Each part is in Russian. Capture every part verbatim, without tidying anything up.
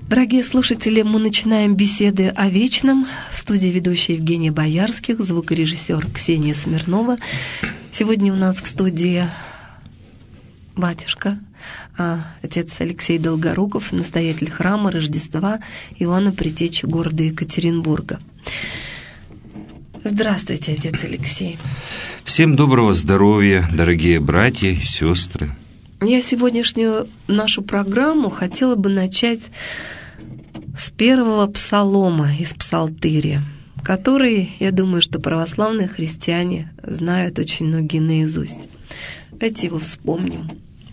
Дорогие слушатели, мы начинаем беседы о вечном. В студии ведущая Евгения Боярских, звукорежиссер Ксения Смирнова. Сегодня у нас в студии батюшка, отец Алексей Долгоруков, настоятель храма Рождества Иоанна Предтечи города Екатеринбурга. Здравствуйте, отец Алексей. Всем доброго здоровья, дорогие братья и сестры. Я сегодняшнюю нашу программу хотела бы начать с первого псалома из Псалтыря, который, я думаю, что православные христиане знают очень многие наизусть. Давайте его вспомним.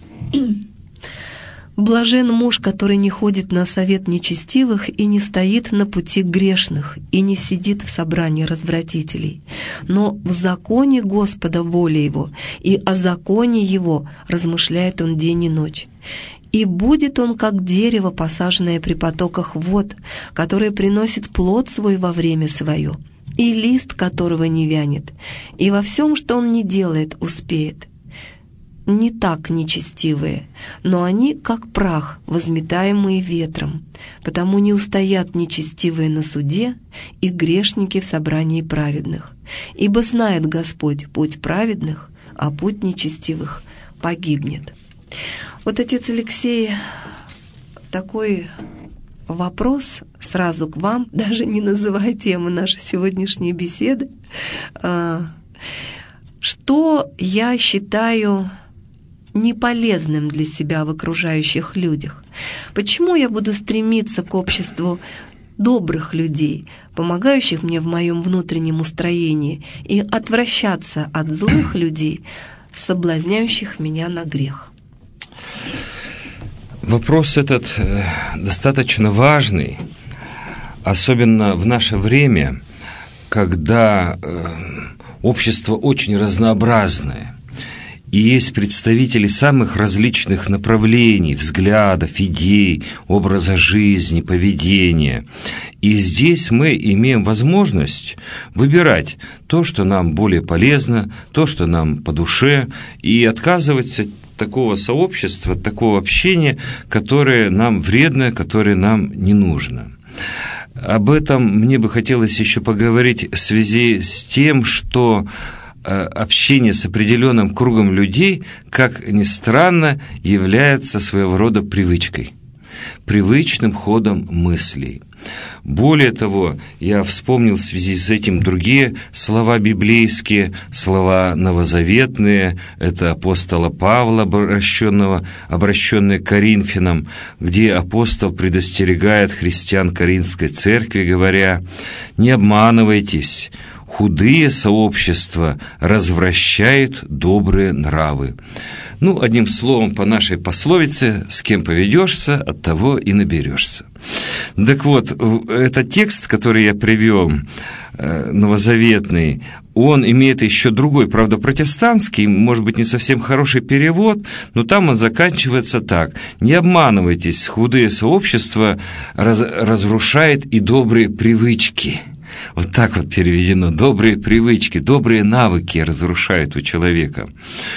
«Блажен муж, который не ходит на совет нечестивых и не стоит на пути грешных, и не сидит в собрании развратителей, но в законе Господа воля его, и о законе его размышляет он день и ночь. И будет он, как дерево, посаженное при потоках вод, которое приносит плод свой во время свое, и лист которого не вянет, и во всем, что он не делает, успеет. Не так нечестивые, но они, как прах, возметаемые ветром, потому не устоят нечестивые на суде и грешники в собрании праведных. Ибо знает Господь путь праведных, а путь нечестивых погибнет». Вот, отец Алексей, такой вопрос сразу к вам, даже не называя темы нашей сегодняшней беседы. Что я считаю неполезным для себя в окружающих людях? Почему я буду стремиться к обществу добрых людей, помогающих мне в моем внутреннем устроении, и отвращаться от злых людей, соблазняющих меня на грех? Вопрос этот достаточно важный, особенно в наше время, когда общество очень разнообразное, и есть представители самых различных направлений, взглядов, идей, образа жизни, поведения. И здесь мы имеем возможность выбирать то, что нам более полезно, то, что нам по душе, и отказываться от такого сообщества, от такого общения, которое нам вредно, которое нам не нужно. Об этом мне бы хотелось еще поговорить в связи с тем, что общение с определенным кругом людей, как ни странно, является своего рода привычкой, привычным ходом мыслей. Более того, я вспомнил в связи с этим другие слова библейские, слова новозаветные, это апостола Павла, обращенного, обращенные к Коринфянам, где апостол предостерегает христиан Коринфской церкви, говоря: «Не обманывайтесь, худые сообщества развращают добрые нравы». Ну, одним словом, по нашей пословице, с кем поведешься, от того и наберешься. Так вот, этот текст, который я привел, новозаветный, он имеет еще другой, правда, протестантский, может быть, не совсем хороший перевод, но там он заканчивается так: «Не обманывайтесь, худые сообщества раз, разрушает и добрые привычки». Вот так вот переведено: добрые привычки, добрые навыки разрушают у человека.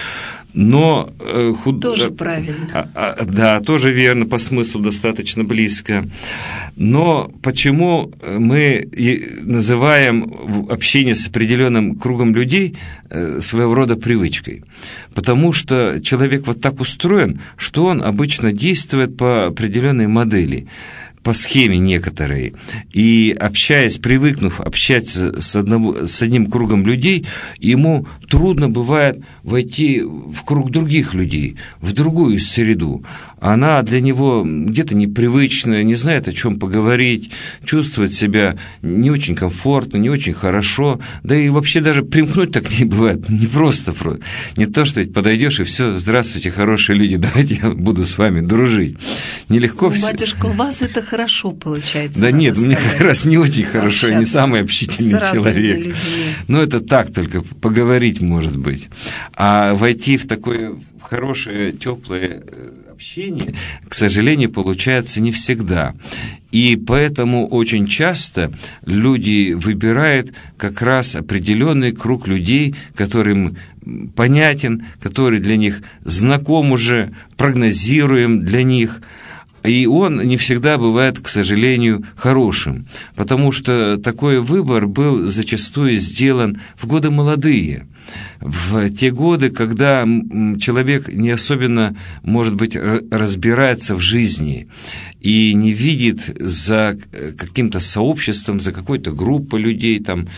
Но э, худ... Тоже правильно. А, а, да, тоже верно, по смыслу достаточно близко. Но почему мы называем общение с определенным кругом людей своего рода привычкой? Потому что человек вот так устроен, что он обычно действует по определенной модели, по схеме некоторой, и общаясь, привыкнув общаться с, одного, с одним кругом людей, ему трудно бывает войти в круг других людей, в другую среду. Она для него где-то непривычная, не знает, о чем поговорить, чувствует себя не очень комфортно, не очень хорошо, да и вообще даже примкнуть так не бывает, не просто, не то, что ведь подойдешь и все: здравствуйте, хорошие люди, давайте я буду с вами дружить. Нелегко ну, все. Батюшка, у вас это хорошо получается. Да нет, сказать. Мне как раз не очень хорошо, я не самый общительный человек. Людьми. Но это так только, поговорить может быть. А войти в такое хорошее, теплое общение, к сожалению, получается не всегда. И поэтому очень часто люди выбирают как раз определенный круг людей, которым понятен, который для них знаком уже, прогнозируем для них. И он не всегда бывает, к сожалению, хорошим, потому что такой выбор был зачастую сделан в годы молодые, в те годы, когда человек не особенно, может быть, разбирается в жизни и не видит за каким-то сообществом, за какой-то группой людей, там,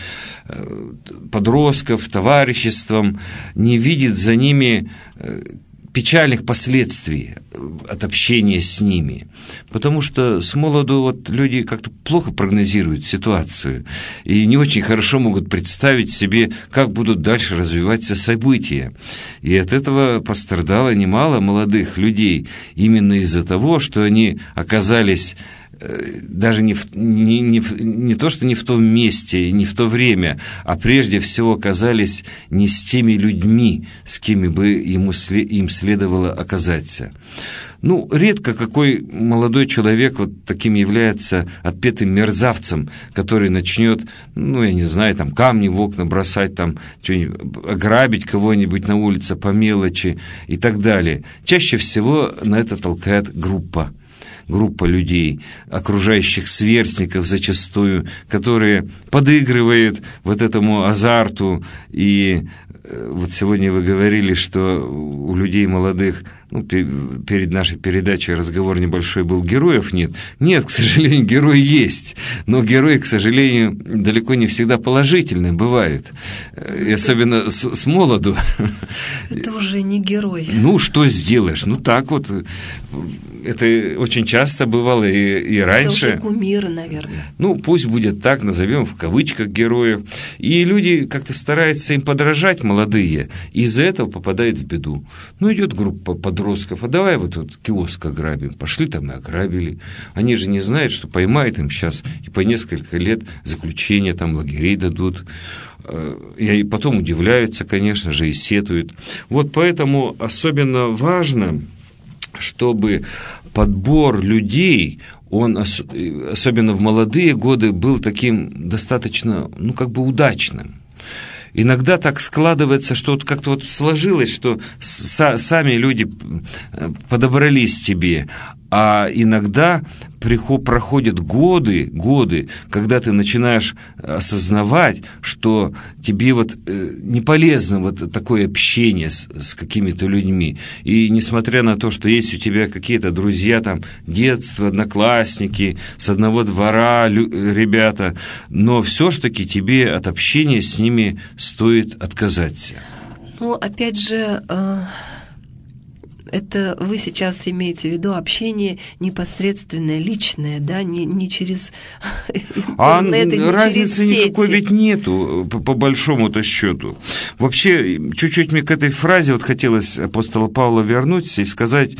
подростков, товариществом, не видит за ними печальных последствий от общения с ними. Потому что с молоду вот люди как-то плохо прогнозируют ситуацию и не очень хорошо могут представить себе, как будут дальше развиваться события. И от этого пострадало немало молодых людей именно из-за того, что они оказались даже не, в, не, не, не то, что не в том месте, не в то время, а прежде всего оказались не с теми людьми, с кем бы ему, им следовало оказаться. Ну, редко какой молодой человек вот таким является отпетым мерзавцем, который начнет, ну, я не знаю, там, камни в окна бросать, там, что-нибудь, ограбить кого-нибудь на улице по мелочи и так далее. Чаще всего на это толкает группа. группа людей, окружающих сверстников зачастую, которые подыгрывают вот этому азарту. И вот сегодня вы говорили, что у людей молодых, ну, перед нашей передачей разговор небольшой был, героев нет. Нет, к сожалению, герои есть, но герои, к сожалению, далеко не всегда положительные бывают, и особенно с, с молоду. Это уже не герой. Ну, что сделаешь? Ну, так вот, это очень часто бывало и, и раньше. Это уже кумиры, наверное. Ну, пусть будет так, назовем в кавычках героев. И люди как-то стараются им подражать, молодые, и из-за этого попадают в беду. Ну, идет группа подростков, а давай вот тут киоск ограбим. Пошли там и ограбили. Они же не знают, что поймают им сейчас и по несколько лет заключения, там лагерей дадут. И потом удивляются, конечно же, и сетуют. Вот поэтому особенно важно, чтобы подбор людей, он, особенно в молодые годы, был таким достаточно, ну, как бы удачным. Иногда так складывается, что вот как-то вот сложилось, что са- сами люди подобрались тебе, а иногда приход, проходят годы, годы, когда ты начинаешь осознавать, что тебе вот э, не полезно вот такое общение с, с какими-то людьми. И несмотря на то, что есть у тебя какие-то друзья, там, детства, одноклассники, с одного двора лю- ребята, но все-таки тебе от общения с ними стоит отказаться. Ну, опять же... Э... Это вы сейчас имеете в виду общение непосредственное, личное, да, не, не через интернет, а разницы через никакой сети. Ведь нету, по, по большому-то счету. Вообще, чуть-чуть мне к этой фразе вот хотелось апостола Павла вернуться и сказать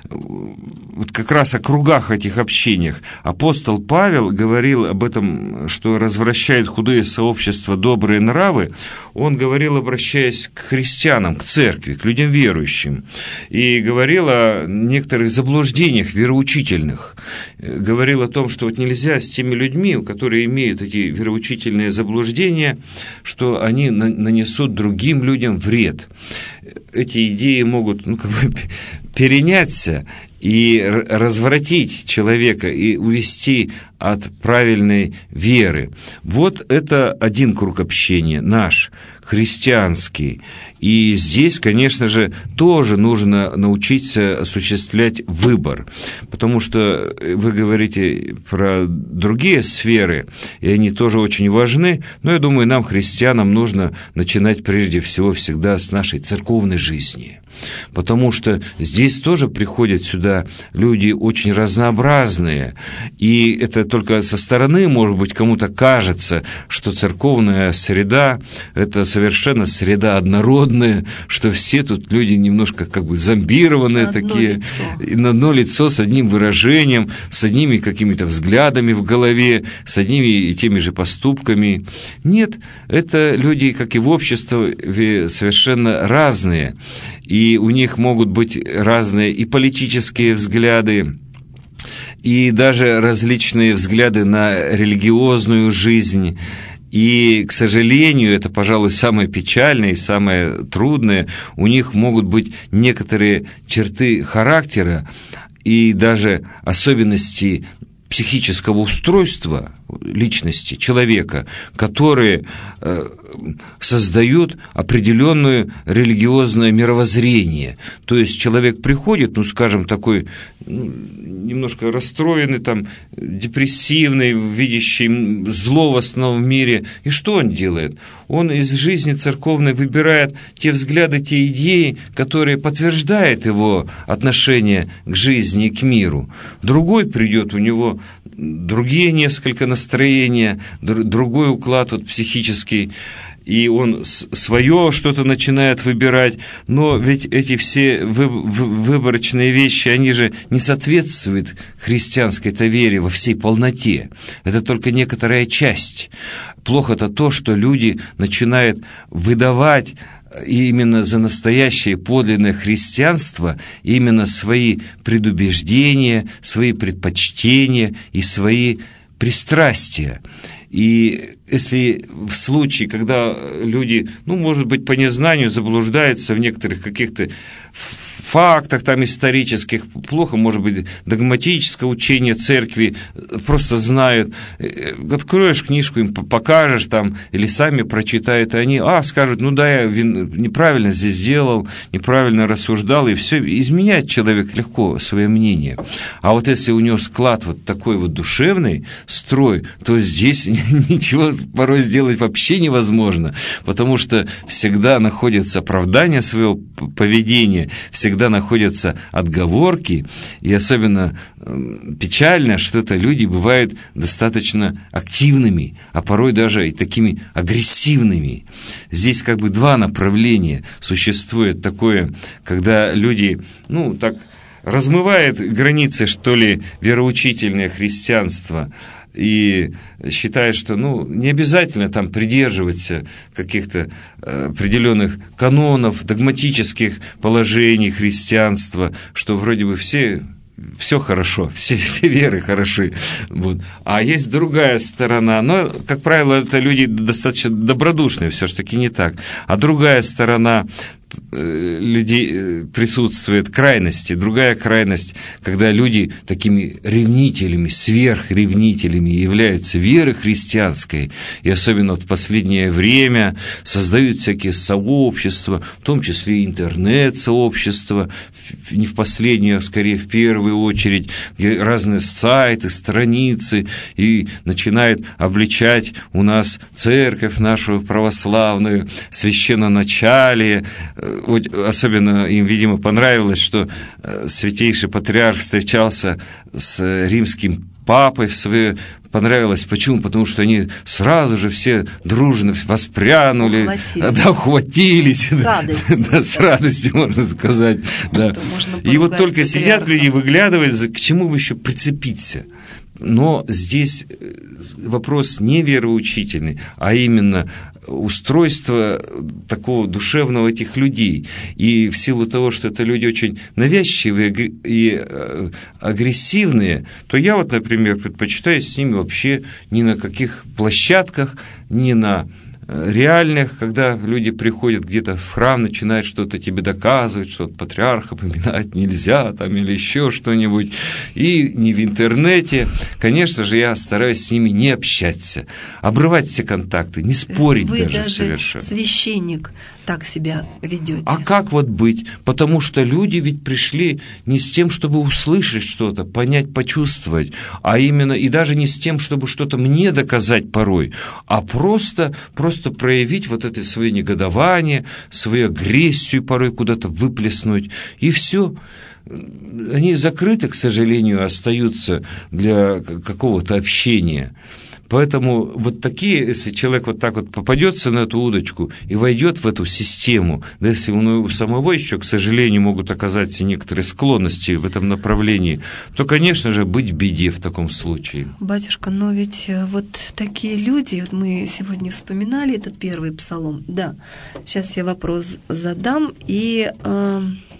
вот как раз о кругах этих общениях. Апостол Павел говорил об этом, что развращает худые сообщества добрые нравы. Он говорил, обращаясь к христианам, к церкви, к людям верующим. И говорил о некоторых заблуждениях вероучительных. Говорил о том, что вот нельзя с теми людьми, которые имеют эти вероучительные заблуждения, что они нанесут другим людям вред. Эти идеи могут, ну, как бы переняться и развратить человека, и увести от правильной веры. Вот это один круг общения, наш, христианский. И здесь, конечно же, тоже нужно научиться осуществлять выбор, потому что вы говорите про другие сферы, и они тоже очень важны, но я думаю, нам, христианам, нужно начинать прежде всего всегда с нашей церковной жизни. Потому что здесь тоже приходят сюда люди очень разнообразные, и это только со стороны, может быть, кому-то кажется, что церковная среда – это совершенно среда однородная, что все тут люди немножко как бы зомбированные на такие, лицо. на одно лицо, с одним выражением, с одними какими-то взглядами в голове, с одними и теми же поступками. Нет, это люди, как и в обществе, совершенно разные. И у них могут быть разные и политические взгляды, и даже различные взгляды на религиозную жизнь. И, к сожалению, это, пожалуй, самое печальное и самое трудное, у них могут быть некоторые черты характера, и даже особенности психического устройства личности человека, которые э, создают определенное религиозное мировоззрение. То есть человек приходит, ну, скажем, такой ну, немножко расстроенный, там, депрессивный, видящий зло в основном в мире. И что он делает? Он из жизни церковной выбирает те взгляды, те идеи, которые подтверждают его отношение к жизни и к миру. Другой придет, у него другие несколько настроения, другой уклад вот, психический, и он свое что-то начинает выбирать, но ведь эти все выборочные вещи, они же не соответствуют христианской-то вере во всей полноте. Это только некоторая часть. Плохо-то то, что люди начинают выдавать именно за настоящее подлинное христианство именно свои предубеждения, свои предпочтения и свои пристрастия. И если в случае, когда люди, ну, может быть, по незнанию заблуждаются в некоторых каких-то фактах там исторических, плохо, может быть, догматическое учение церкви, просто знают, откроешь книжку, им покажешь там, или сами прочитают, и они, а, скажут, ну да, я неправильно здесь сделал, неправильно рассуждал, и все, изменять человек легко свое мнение. А вот если у него склад вот такой вот душевный, строй, то здесь ничего порой сделать вообще невозможно, потому что всегда находится оправдание своего поведения, всегда находятся отговорки, и особенно печально, что это люди бывают достаточно активными, а порой даже и такими агрессивными. Здесь как бы два направления существует такое, когда люди, ну, так размывают границы, что ли, вероучительное христианство, и считает, что ну, не обязательно там придерживаться каких-то определенных канонов, догматических положений христианства, что вроде бы все, все хорошо, все, все веры хороши. Вот. А есть другая сторона, но, как правило, это люди достаточно добродушные, все-таки не так. А другая сторона людей присутствует крайности, другая крайность, когда люди такими ревнителями, сверхревнителями являются веры христианской, и особенно в последнее время создают всякие сообщества, в том числе и интернет-сообщества, не в последнюю, а скорее в первую очередь, где разные сайты, страницы, и начинают обличать у нас церковь нашу православную, священноначалие. Особенно им, видимо, понравилось, что святейший патриарх встречался с римским папой в свое... Понравилось. Почему? Потому что они сразу же все дружно воспрянули, ухватились, да, ухватились с радостью, да, с радостью, можно сказать. Да. И вот только сидят люди, выглядывают, к чему бы еще прицепиться. Но здесь вопрос не вероучительный, а именно устройство такого душевного этих людей. И в силу того, что это люди очень навязчивые и агрессивные, то я вот, например, предпочитаю с ними вообще ни на каких площадках, ни на реальных, когда люди приходят где-то в храм, начинают что-то тебе доказывать, что патриарха поминать нельзя, там, или еще что-нибудь, и не в интернете. Конечно же, я стараюсь с ними не общаться, обрывать все контакты, не спорить даже, даже совершенно. Священник так себя ведете. А как вот быть? Потому что люди ведь пришли не с тем, чтобы услышать что-то, понять, почувствовать, а именно и даже не с тем, чтобы что-то мне доказать порой, а просто, просто проявить вот это свое негодование, свою агрессию порой куда-то выплеснуть, и все. Они закрыты, к сожалению, остаются для какого-то общения. Поэтому вот такие, если человек вот так вот попадется на эту удочку и войдет в эту систему, да если у него самого еще, к сожалению, могут оказаться некоторые склонности в этом направлении, то, конечно же, быть в беде в таком случае. Батюшка, но ведь вот такие люди, вот мы сегодня вспоминали этот первый псалом, да, сейчас я вопрос задам, и... Э...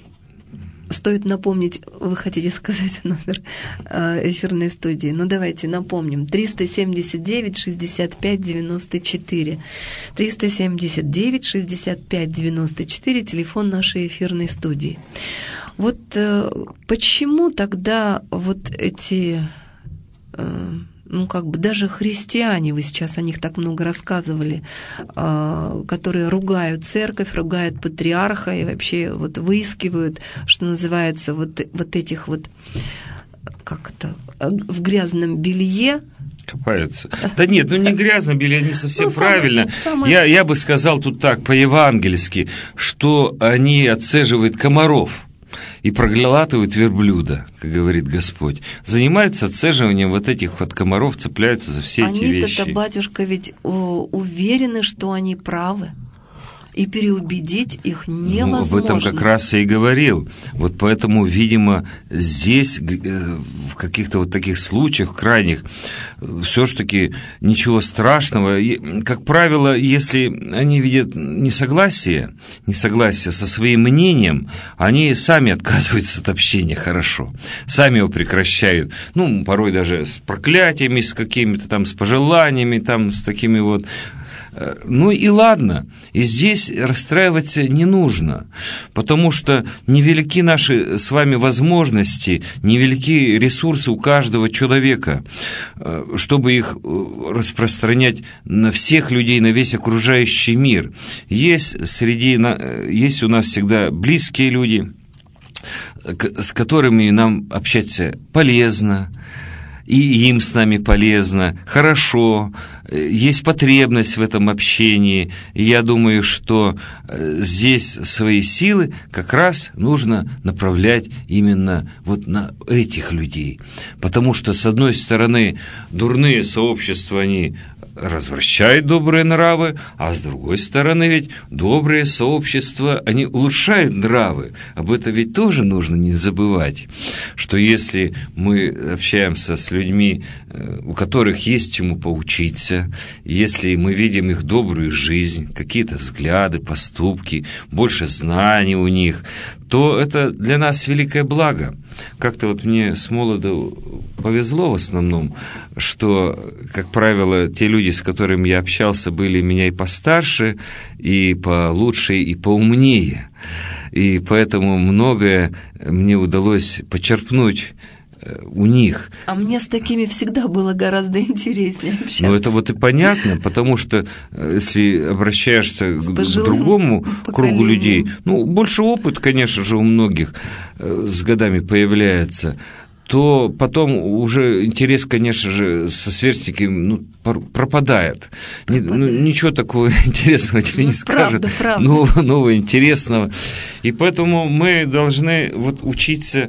Стоит напомнить, вы хотите сказать номер эфирной студии? Ну, давайте напомним. триста семьдесят девять шестьдесят пять девяносто четыре. триста семьдесят девять шестьдесят пять девяносто четыре, телефон нашей эфирной студии. Вот э, почему тогда вот эти, э, ну как бы даже христиане, вы сейчас о них так много рассказывали, э, которые ругают церковь, ругают патриарха и вообще вот выискивают, что называется, вот, вот этих вот, как это, в грязном белье, копаются. Да нет, ну не грязно белье, не совсем ну, правильно. Самое, самое... Я, я бы сказал тут так, по-евангельски, что они отцеживают комаров и проглатывают верблюда, как говорит Господь. Занимаются отцеживанием вот этих вот комаров, цепляются за все эти вещи. Они-то, батюшка, ведь о, уверены, что они правы. И переубедить их невозможно. Ну, об этом как раз я и говорил. Вот поэтому, видимо, здесь, в каких-то вот таких случаях крайних, все-таки ничего страшного. Как правило, если они видят несогласие, несогласие со своим мнением, они сами отказываются от общения хорошо, сами его прекращают. Ну, порой даже с проклятиями, с какими-то там, с пожеланиями, там, с такими вот. Ну и ладно, и здесь расстраиваться не нужно, потому что невелики наши с вами возможности, невелики ресурсы у каждого человека, чтобы их распространять на всех людей, на весь окружающий мир. Есть среди, есть у нас всегда близкие люди, с которыми нам общаться полезно, и им с нами полезно, хорошо, есть потребность в этом общении. И я думаю, что здесь свои силы как раз нужно направлять именно вот на этих людей. Потому что, с одной стороны, дурные сообщества, они развращают добрые нравы, а с другой стороны ведь добрые сообщества, они улучшают нравы. Об этом ведь тоже нужно не забывать, что если мы общаемся с людьми, у которых есть чему поучиться, если мы видим их добрую жизнь, какие-то взгляды, поступки, больше знаний у них, то это для нас великое благо. Как-то вот мне с молоду повезло в основном, что, как правило, те люди, с которыми я общался, были меня и постарше, и получше, и поумнее. И поэтому многое мне удалось почерпнуть у них. А мне с такими всегда было гораздо интереснее общаться. Ну, это вот и понятно, потому что если обращаешься к другому кругу людей, ну, больше опыт, конечно же, у многих с годами появляется, то потом уже интерес, конечно же, со сверстниками ну, пропадает. пропадает. Ну, ничего такого интересного тебе ну, не скажет, правда, правда. Нового, нового, интересного. И поэтому мы должны вот учиться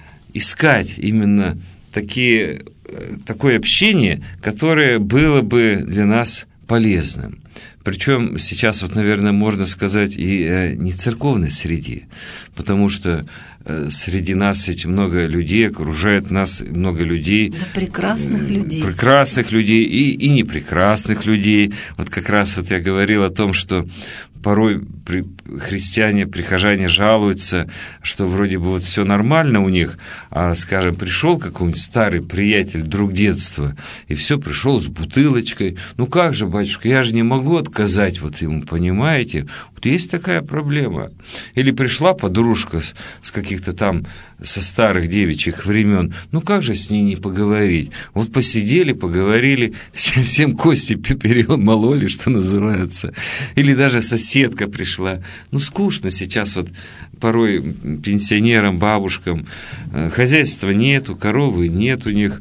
искать именно такие, такое общение, которое было бы для нас полезным. Причем сейчас, вот, наверное, можно сказать и о нецерковной среде, потому что среди нас ведь много людей, окружает нас много людей. Да, прекрасных людей. Прекрасных людей и, и непрекрасных людей. Вот как раз вот я говорил о том, что порой при, христиане, прихожане жалуются, что вроде бы вот все нормально у них, а, скажем, пришел какой-нибудь старый приятель, друг детства, и все, пришел с бутылочкой. Ну как же, батюшка, я же не могу отказать вот ему, понимаете? Вот есть такая проблема. Или пришла подружка с, с каких-то там, со старых девичьих времен, ну как же с ней не поговорить? Вот посидели, поговорили, всем, всем кости перемололи, что называется. Или даже соседка пришла. Ну скучно сейчас вот порой пенсионерам, бабушкам. Хозяйства нету, коровы нет у них,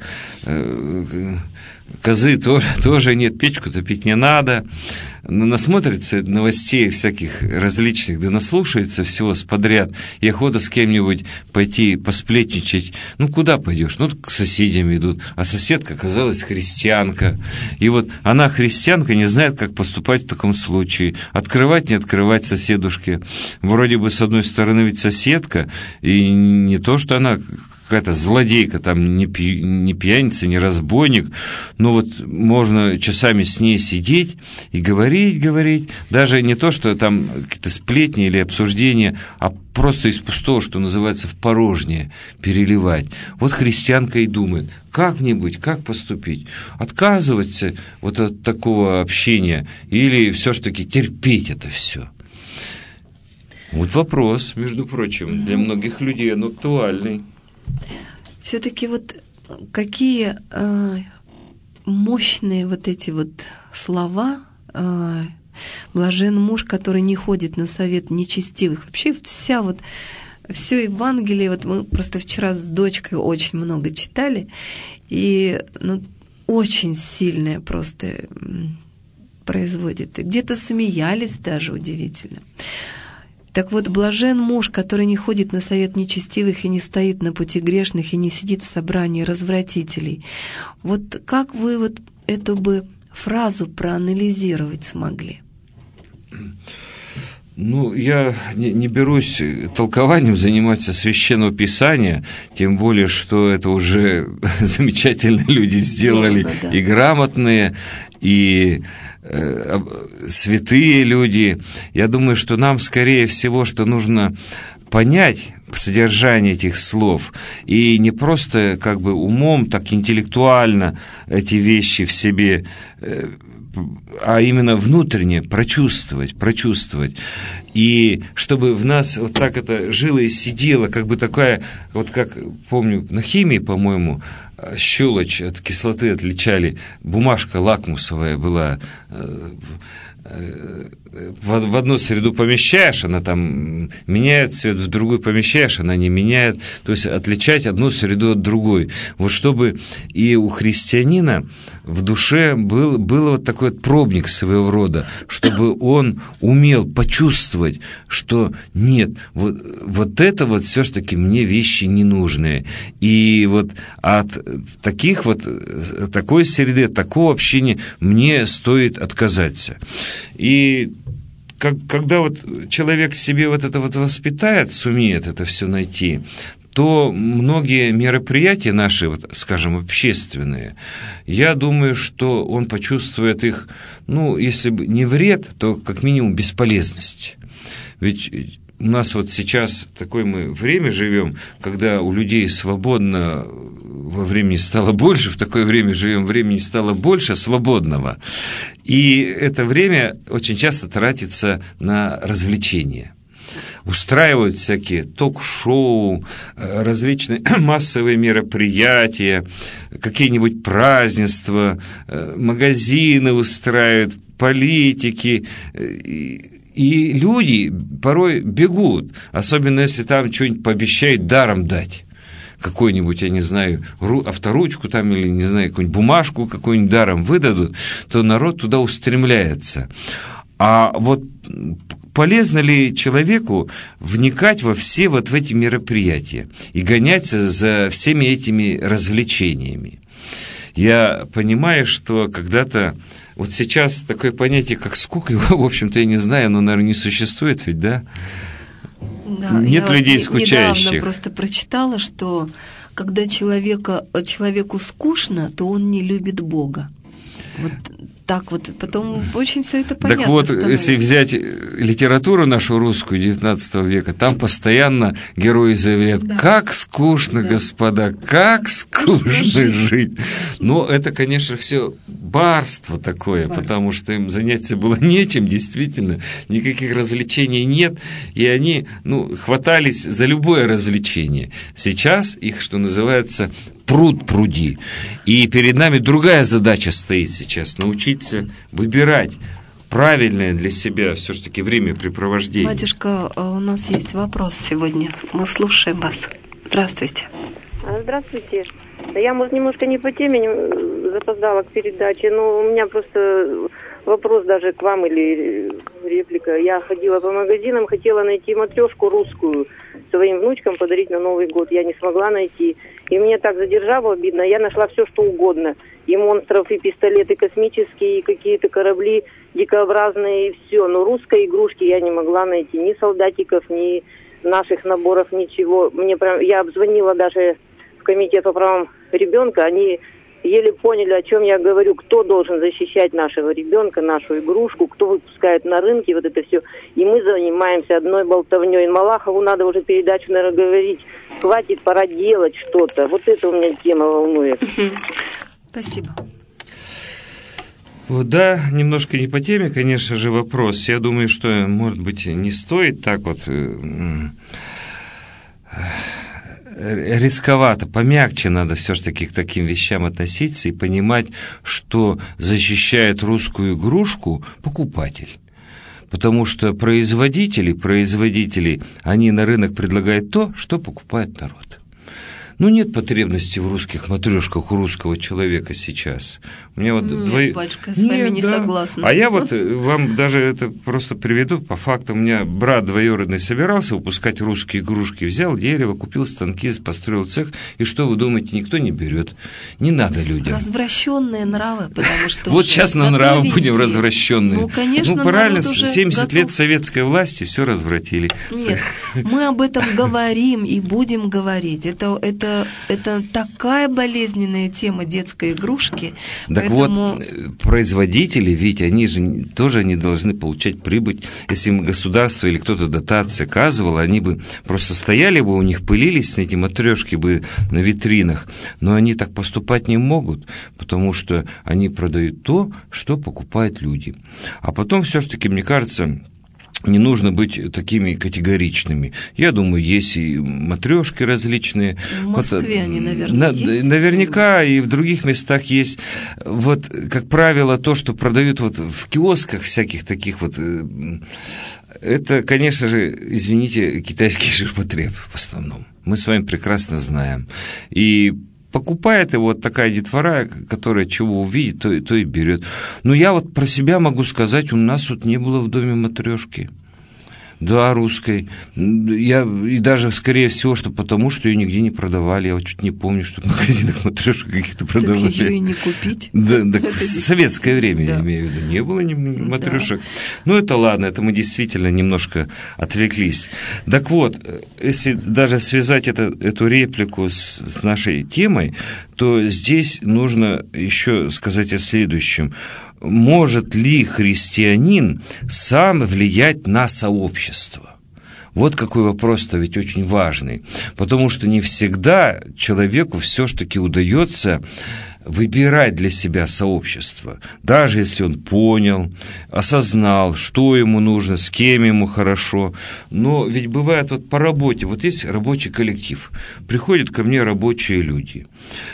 козы тоже, тоже нет, печку топить не надо. Насмотрятся новостей всяких различных, да наслушаются всего сподряд, и охота с кем-нибудь пойти посплетничать. Ну, куда пойдешь? Ну, к соседям идут. А соседка оказалась христианка. И вот она, христианка, не знает, как поступать в таком случае. Открывать, не открывать соседушке. Вроде бы, с одной стороны, ведь соседка, и не то, что она какая-то злодейка, там, не, пи, не пьяница, не разбойник, но вот можно часами с ней сидеть и говорить, говорить, даже не то, что там какие-то сплетни или обсуждения, а просто из пустого, что называется, в порожнее переливать. Вот христианка и думает, как мне быть, как поступить? Отказываться вот от такого общения или все-таки терпеть это все? Вот вопрос, между прочим, для многих людей он актуальный. Все-таки вот какие э, мощные вот эти вот слова э, «блажен муж, который не ходит на совет нечестивых». Вообще вся вот, все Евангелие, вот мы просто вчера с дочкой очень много читали, и ну, очень сильное просто производит. Где-то смеялись даже, удивительно. Так вот, блажен муж, который не ходит на совет нечестивых и не стоит на пути грешных и не сидит в собрании развратителей. Вот как вы вот эту бы фразу проанализировать смогли? Ну, я не, не берусь толкованием заниматься Священного Писания, тем более, что это уже замечательные люди сделали, Сделано, да. И грамотные, и э, святые люди. Я думаю, что нам, скорее всего, что нужно понять содержание этих слов и не просто как бы умом, так интеллектуально эти вещи в себе, э, а именно внутренне прочувствовать, прочувствовать. И чтобы в нас вот так это жило и сидело, как бы такая, вот как, помню, на химии, по-моему, щелочь от кислоты отличали, бумажка лакмусовая была, в одну среду помещаешь, она там меняет цвет, в другую помещаешь, она не меняет, то есть отличать одну среду от другой. Вот чтобы и у христианина в душе был, был вот такой вот пробник своего рода, чтобы он умел почувствовать, что нет, вот, вот это вот все-таки мне вещи ненужные. И вот от таких вот, такой среды, такого общения мне стоит отказаться. И как, когда вот человек себе вот это вот воспитает, сумеет это все найти, то многие мероприятия наши, вот, скажем, общественные, я думаю, что он почувствует их, ну, если бы не вред, то как минимум бесполезность. Ведь у нас вот сейчас такое мы время живем, когда у людей свободно во времени стало больше, в такое время живем, времени стало больше свободного. И это время очень часто тратится на развлечения. Устраивают всякие ток-шоу, различные массовые мероприятия, какие-нибудь празднества, магазины устраивают, политики. И люди порой бегут, особенно если там что-нибудь пообещают даром дать. Какую-нибудь, я не знаю, авторучку там или, не знаю, какую-нибудь бумажку какую-нибудь даром выдадут, то народ туда устремляется. А вот полезно ли человеку вникать во все вот в эти мероприятия и гоняться за всеми этими развлечениями? Я понимаю, что когда-то вот сейчас такое понятие, как скука, его, в общем-то, я не знаю, оно, наверное, не существует, ведь, да? Да, нет я людей вот скучающих. Недавно просто прочитала, что когда человека, человеку скучно, то он не любит Бога. Вот так вот, потом очень все это понятно. Так вот, становится. Если взять литературу нашу русскую девятнадцатого века, там постоянно герои заявляют, да. Как скучно, да. Господа, как скучно жить. Но это, конечно, все барство такое, барство. Потому что им заняться было нечем, действительно, никаких развлечений нет, и они, ну, хватались за любое развлечение. Сейчас их, что называется, пруд пруди. И перед нами другая задача стоит сейчас – научиться выбирать правильное для себя все-таки времяпрепровождение. Батюшка, у нас есть вопрос сегодня. Мы слушаем вас. Здравствуйте. Здравствуйте. Я, может, немножко не по теме запоздала к передаче, но у меня просто вопрос даже к вам или реплика. Я ходила по магазинам, хотела найти матрешку русскую своим внучкам подарить на Новый год. Я не смогла найти. И мне так задержало обидно. Я нашла все, что угодно. И монстров, и пистолеты космические, и какие-то корабли дикообразные, и все. Но русской игрушки я не могла найти. Ни солдатиков, ни наших наборов, ничего. Мне прям... Я обзвонила даже в комитет по правам ребенка. Они еле поняли, о чем я говорю, кто должен защищать нашего ребенка, нашу игрушку, кто выпускает на рынке, вот это все. И мы занимаемся одной болтовней. Малахову надо уже передачу, наверное, говорить. Хватит, пора делать что-то. Вот это у меня тема волнует. Спасибо. Вот, да, немножко не по теме, конечно же, вопрос. Я думаю, что, может быть, не стоит так вот рисковато, помягче надо все-таки к таким вещам относиться и понимать, что защищает русскую игрушку покупатель. Потому что производители, производители, они на рынок предлагают то, что покупает народ. Ну, нет потребности в русских матрешках у русского человека сейчас. У меня вот нет, двое... батюшка, я с вами не да. согласна. А я вот вам даже это просто приведу по факту. У меня брат двоюродный собирался выпускать русские игрушки. Взял дерево, купил станки, построил цех. И что вы думаете, никто не берет? Не надо людям. Развращенные нравы, потому что... Вот сейчас на нравы будем развращенные. Ну, конечно, ну правильно, семьдесят лет советской власти все развратили. Нет, мы об этом говорим и будем говорить. Это... это Это, это такая болезненная тема детской игрушки. Так поэтому... вот, производители, ведь они же тоже не должны получать прибыль. Если им государство или кто-то дотации оказывало, они бы просто стояли бы, у них пылились эти матрешки бы на витринах. Но они так поступать не могут, потому что они продают то, что покупают люди. А потом все-таки, мне кажется... Не нужно быть такими категоричными. Я думаю, есть и матрешки различные. В Москве вот, они, наверное, на, есть. Наверняка и в других местах есть. Вот, как правило, то, что продают вот в киосках всяких таких вот, это, конечно же, извините, китайский ширпотреб в основном. Мы с вами прекрасно знаем. И покупает его вот такая детвора, которая чего увидит, то, то и берет. Но я вот про себя могу сказать, у нас вот не было в доме матрешки. Да, русской. Я, и даже, скорее всего, что потому, что ее нигде не продавали. Я вот чуть не помню, что в магазинах матрешек каких-то продавали. Так ее и не купить. Да, да в советское время, да. Я имею в виду, не было ни матрешек. Да. Ну, это ладно, это мы действительно немножко отвлеклись. Так вот, если даже связать это, эту реплику с, с нашей темой, то здесь нужно еще сказать о следующем. Может ли христианин сам влиять на сообщество? Вот какой вопрос-то ведь очень важный. Потому что не всегда человеку все-таки удается выбирать для себя сообщество. Даже если он понял, осознал, что ему нужно, с кем ему хорошо. Но ведь бывает вот по работе, вот есть рабочий коллектив. Приходят ко мне рабочие люди.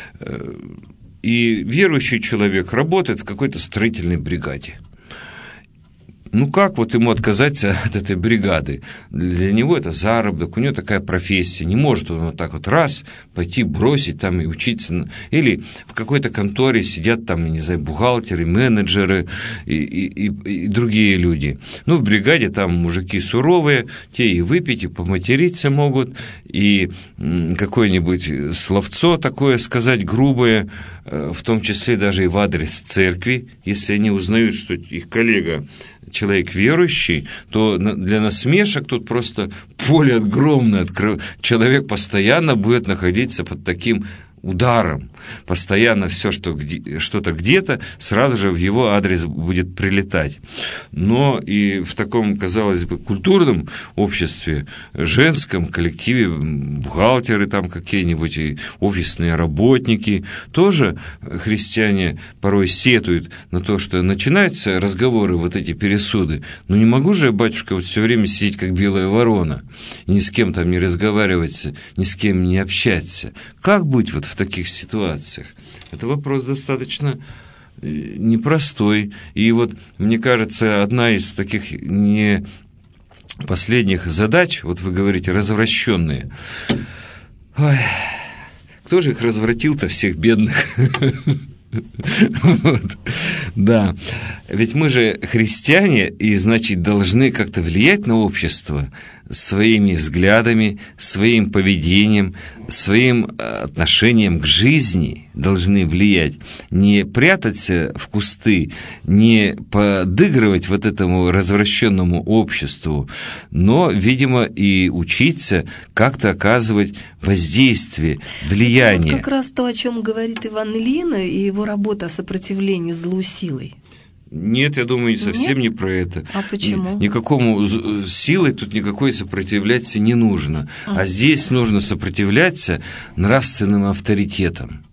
И верующий человек работает в какой-то строительной бригаде. Ну, как вот ему отказаться от этой бригады? Для него это заработок, у него такая профессия. Не может он вот так вот раз пойти бросить там и учиться. Или в какой-то конторе сидят там, не знаю, бухгалтеры, менеджеры и, и, и, и другие люди. Ну, в бригаде там мужики суровые, те и выпить, и поматериться могут, и какое-нибудь словцо такое сказать грубое, в том числе даже и в адрес церкви, если они узнают, что их коллега человек верующий, то для насмешек тут просто поле огромное. Человек постоянно будет находиться под таким ударом. Постоянно все, что где, что-то где-то, сразу же в его адрес будет прилетать. Но и в таком, казалось бы, культурном обществе, женском коллективе, бухгалтеры там какие-нибудь, и офисные работники, тоже христиане порой сетуют на то, что начинаются разговоры, вот эти пересуды. Ну не могу же я, батюшка, вот все время сидеть как белая ворона, и ни с кем там не разговаривать, ни с кем не общаться. Как быть вот в таких ситуациях? Это вопрос достаточно непростой. И вот, мне кажется, одна из таких не последних задач, вот вы говорите, развращенные. Ой, кто же их развратил-то, всех бедных? Вот. Да, ведь мы же христиане, и, значит, должны как-то влиять на общество своими взглядами, своим поведением, своим отношением к жизни должны влиять. Не прятаться в кусты, не подыгрывать вот этому развращенному обществу, но, видимо, и учиться как-то оказывать воздействие, влияние. Вот как раз то, о чем говорит Иван Ильина и его работа о сопротивлении злу силой. Нет, я думаю, совсем Нет? не про это. А почему? Никакому силой тут никакой сопротивляться не нужно. А, а здесь нужно сопротивляться нравственным авторитетам.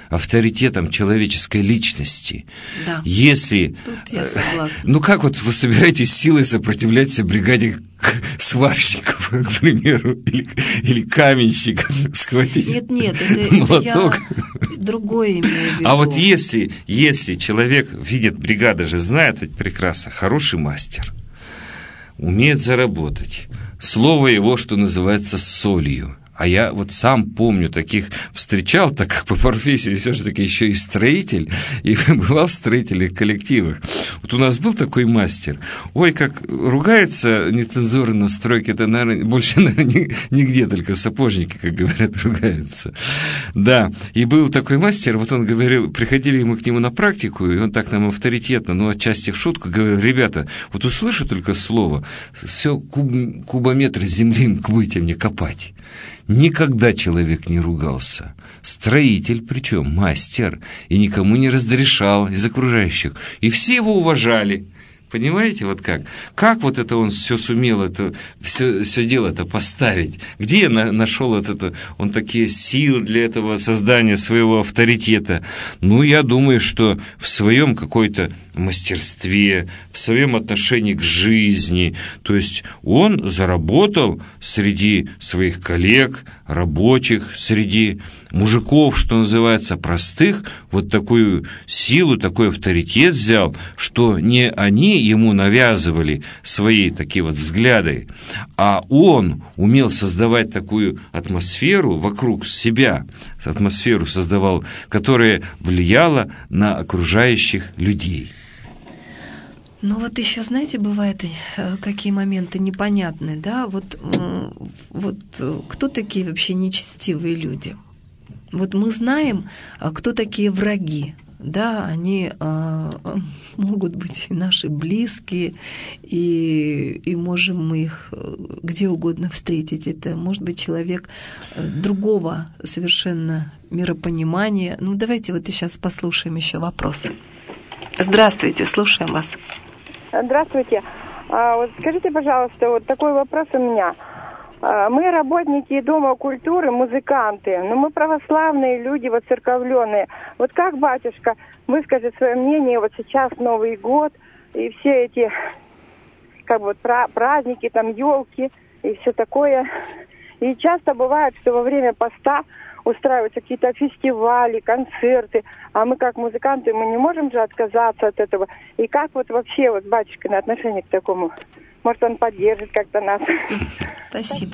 авторитетом человеческой личности. Да. Если... Тут я согласна. Ну как вот вы собираетесь силой сопротивляться бригаде сварщиков, к примеру, или, или каменщиков, схватить нет, нет, это, молоток? Это я другое имею в виду. А вот если, если человек видит, бригада же знает ведь прекрасно, хороший мастер, умеет заработать, слово его, что называется, с солью. А я вот сам помню, таких встречал, так как по профессии все-таки еще и строитель, и бывал в строительных коллективах. Вот у нас был такой мастер. Ой, как ругается нецензурно на стройке, это, наверное, больше, наверное, нигде, только сапожники, как говорят, ругаются. Да, и был такой мастер, вот он говорил, приходили мы к нему на практику, и он так нам авторитетно, ну, отчасти в шутку, говорил: ребята, вот услышу только слово, все куб, кубометр земли будете мне копать. Никогда человек не ругался. Строитель, причем мастер, и никому не разрешал из окружающих. И все его уважали. Понимаете, вот как? Как вот это он все сумел, это, все, все дело-то поставить? Где на, нашел вот это, он такие силы для этого создания своего авторитета? Ну, я думаю, что в своем какой-то мастерстве, в своем отношении к жизни. То есть он заработал среди своих коллег, рабочих, среди мужиков, что называется, простых, вот такую силу, такой авторитет взял, что не они ему навязывали свои такие вот взгляды, а он умел создавать такую атмосферу вокруг себя, атмосферу создавал, которая влияла на окружающих людей. Ну вот еще, знаете, бывают какие моменты непонятные, да? Вот, вот кто такие вообще нечестивые люди? Вот мы знаем, кто такие враги. Да, они а, могут быть и наши близкие, и, и можем мы их где угодно встретить. Это может быть человек другого совершенно миропонимания. Ну, давайте вот сейчас послушаем еще вопрос. Здравствуйте, слушаем вас. Здравствуйте. А, вот скажите, пожалуйста, вот такой вопрос у меня. Мы работники Дома культуры, музыканты, но мы православные люди, воцерковленные. Вот как, батюшка, выскажет свое мнение, вот сейчас Новый год, и все эти, как бы, вот, праздники, там, елки, и все такое. И часто бывает, что во время поста устраиваются какие-то фестивали, концерты, а мы, как музыканты, мы не можем же отказаться от этого. И как вот вообще, вот, батюшка, на отношение к такому? Может, он поддержит как-то нас. Спасибо.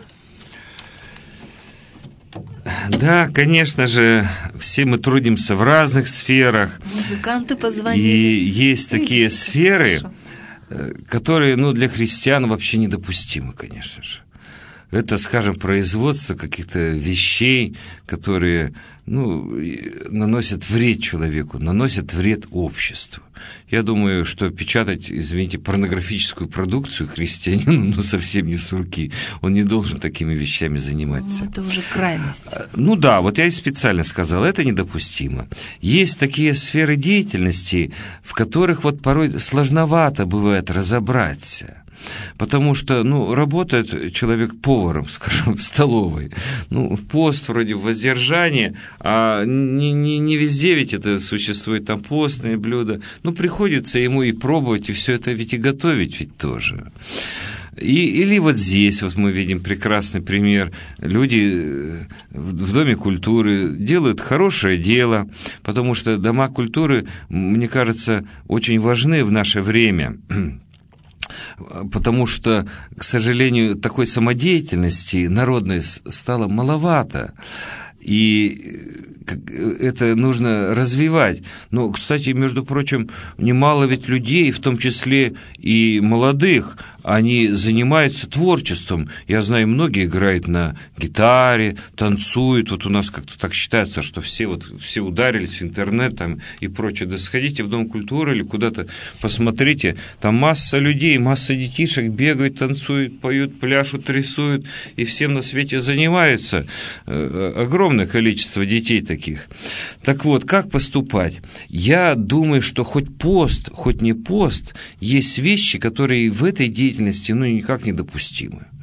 Да, конечно же, все мы трудимся в разных сферах. Музыканты позвонили. И есть такие Видите, сферы, хорошо. которые, ну, для христиан вообще недопустимы, конечно же. Это, скажем, производство каких-то вещей, которые, ну, наносят вред человеку, наносят вред обществу. Я думаю, что печатать, извините, порнографическую продукцию христианину, ну, совсем не с руки. Он не должен такими вещами заниматься. Ну, это уже крайность. Ну да, вот я и специально сказал, это недопустимо. Есть такие сферы деятельности, в которых вот порой сложновато бывает разобраться. Потому что, ну, работает человек поваром, скажем, в столовой. Ну, пост вроде воздержания, а не, не, не везде ведь это существует, там постные блюда. Ну, приходится ему и пробовать, и все это ведь и готовить ведь тоже. И, или вот здесь вот мы видим прекрасный пример. Люди в Доме культуры делают хорошее дело, потому что дома культуры, мне кажется, очень важны в наше время. Потому что, к сожалению, такой самодеятельности народной стало маловато. И это нужно развивать. Но, кстати, между прочим, немало ведь людей, в том числе и молодых, они занимаются творчеством. Я знаю, многие играют на гитаре, танцуют. Вот у нас как-то так считается, что все, вот, все ударились в интернет там, и прочее. Да сходите в Дом культуры или куда-то посмотрите. Там масса людей, масса детишек бегают, танцуют, поют, пляшут, рисуют. И всем на свете занимаются. Огромное количество детей таких. Так вот, как поступать? Я думаю, что хоть пост, хоть не пост, есть вещи, которые в этой деятельности ну, никак недопустимы.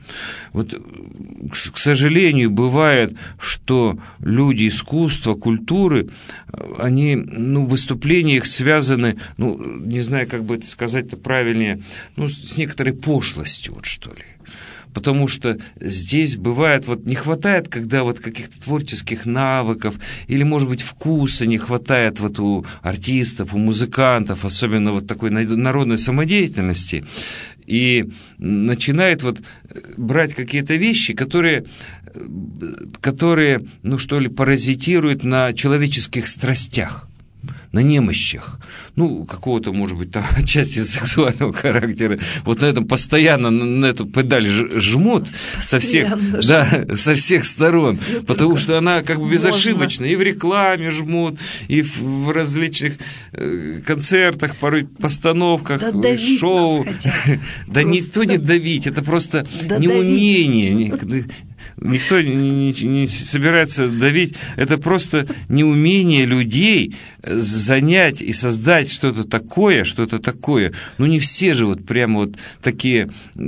Вот, к сожалению, бывает, что люди искусства, культуры, они, ну, выступления их связаны, ну, не знаю, как бы это сказать-то правильнее, ну, с некоторой пошлостью, вот что ли. Потому что здесь бывает, вот не хватает, когда вот каких-то творческих навыков или, может быть, вкуса не хватает вот у артистов, у музыкантов, особенно вот такой народной самодеятельности, и начинает вот брать какие-то вещи, которые, которые, ну что ли, паразитируют на человеческих страстях, на немощах, ну, какого-то, может быть, там, отчасти сексуального характера, вот на этом постоянно, на эту педаль жмут со всех, да, со всех сторон, потому что она как бы безошибочна, и в рекламе жмут, и в различных концертах, порой постановках, да, шоу. Да никто не давить, это просто неумение. Никто не, не, не собирается давить. Это просто неумение людей занять и создать что-то такое, что-то такое. Ну, не все же вот прямо вот такие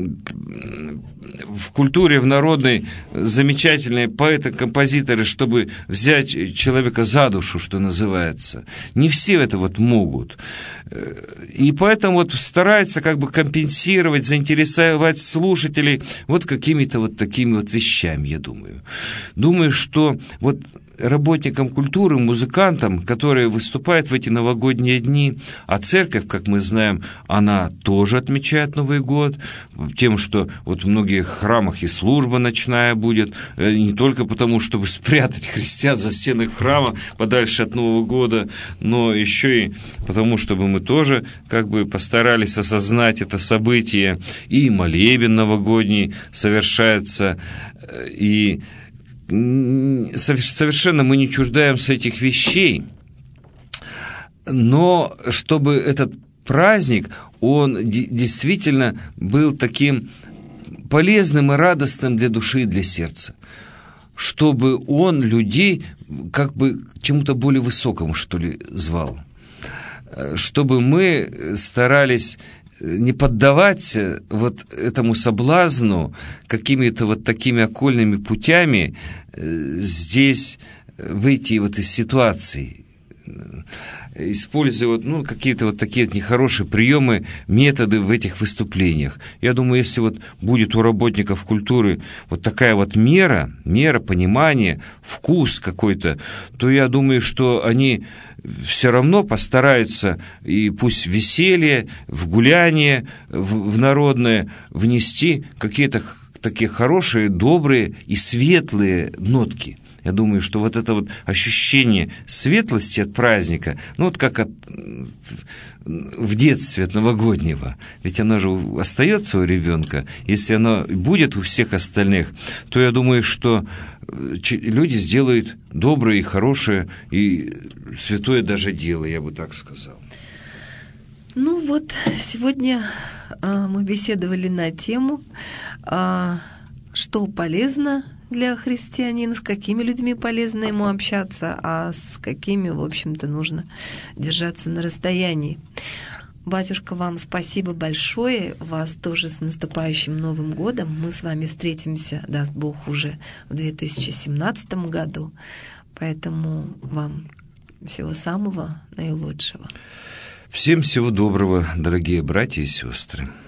в культуре, в народной замечательные поэты, композиторы, чтобы взять человека за душу, что называется. Не все это вот могут. И поэтому вот стараются как бы компенсировать, заинтересовать слушателей вот какими-то вот такими вот вещами, я думаю. Думаю, что вот работникам культуры, музыкантам, которые выступают в эти новогодние дни, а церковь, как мы знаем, она тоже отмечает Новый год, тем, что вот в многих храмах и служба ночная будет, не только потому, чтобы спрятать христиан за стены храма подальше от Нового года, но еще и потому, чтобы мы тоже как бы постарались осознать это событие, и молебен новогодний совершается, и совершенно мы не чуждаемся этих вещей, но чтобы этот праздник, он действительно был таким полезным и радостным для души и для сердца, чтобы он людей как бы к чему-то более высокому, что ли, звал, чтобы мы старались не поддаваться вот этому соблазну какими-то вот такими окольными путями здесь выйти вот из ситуации, используя вот, ну, какие-то вот такие нехорошие приемы, методы в этих выступлениях. Я думаю, если вот будет у работников культуры вот такая вот мера, мера понимания, вкус какой-то, то я думаю, что они все равно постараются, и пусть в веселье, в гуляние, в, в народное внести какие-то такие хорошие, добрые и светлые нотки. Я думаю, что вот это вот ощущение светлости от праздника, ну вот как от, в детстве от новогоднего, ведь оно же остается у ребенка, если оно будет у всех остальных, то я думаю, что люди сделают доброе и хорошее, и святое даже дело, я бы так сказал. Ну вот, сегодня а, мы беседовали на тему, а, что полезно для христианина, с какими людьми полезно ему общаться, а с какими, в общем-то, нужно держаться на расстоянии. Батюшка, вам спасибо большое. Вас тоже с наступающим Новым годом. Мы с вами встретимся, даст Бог, уже в две тысячи семнадцатом году. Поэтому вам всего самого наилучшего. Всем всего доброго, дорогие братья и сестры.